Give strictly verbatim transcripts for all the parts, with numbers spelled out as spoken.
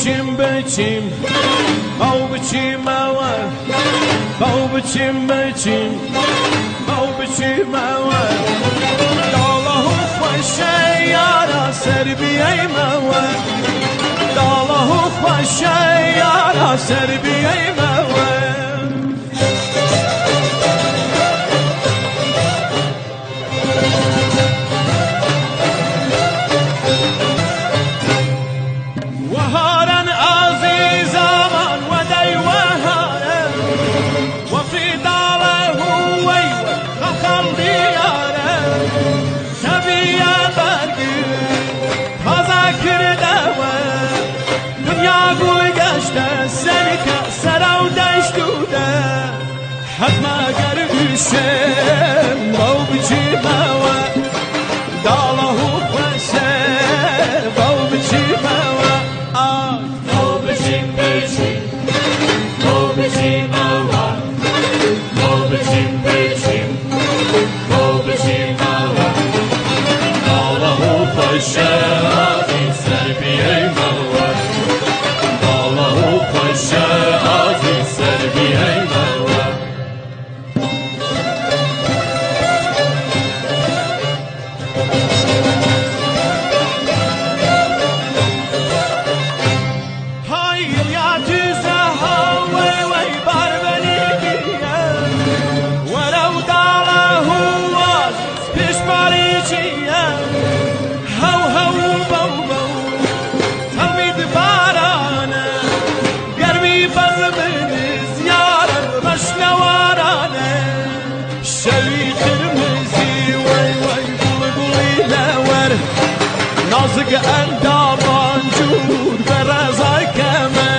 بچیم بچیم باو بچیم اوا باو بچیم بچیم باو بچیم اوا داله خوشه یارا سر بیایم اوا داله خوشه یارا سر بیایم اوا حتما گردشم باو بچیم اوا داله خوشه باو بچیم اوا باو بچیم بچیم باو بچیم اوا باو بچیم بچیم باو بچیم اوا داله خوشه آزی سر بیایم اوا داله خوشه آزی سر بیایم نازک اندامان جور برزای کمه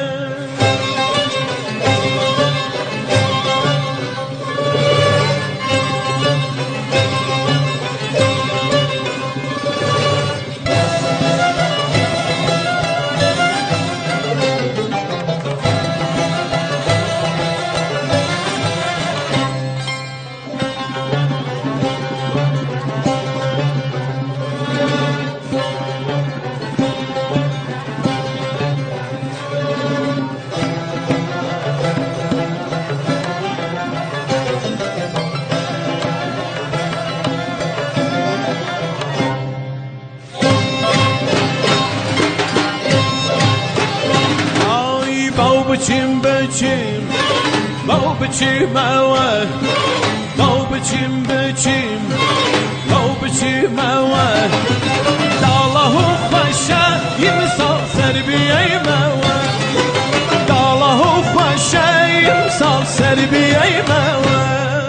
بچیم بچیم باو بچیم اوا باو بچیم بچیم باو بچیم اوا داله خوشه یمسال سر بیایم اوا داله خوشه یمسال سر بیایم اوا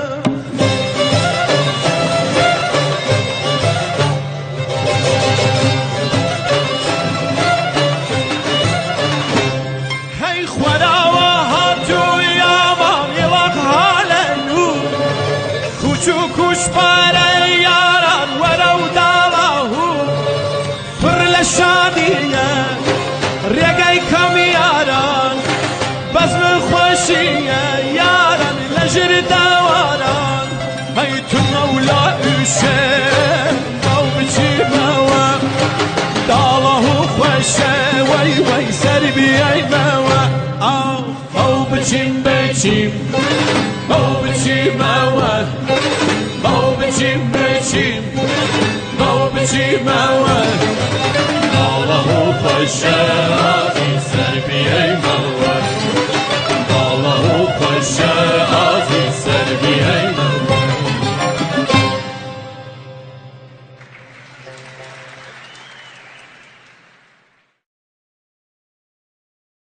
کوش پاره یاران ورو داله پر لشادیه ریگای کم یاران بزم خوشیه یاران لجر دواران های تو مولا اوشه باو بچیم اوا داله خوشه وی وی سر بیایم اوا باو بچیم بچیم باو بچیم اوا باو بچیم بچیم باو بچیم اوا داله خوشه آزی سر بیایم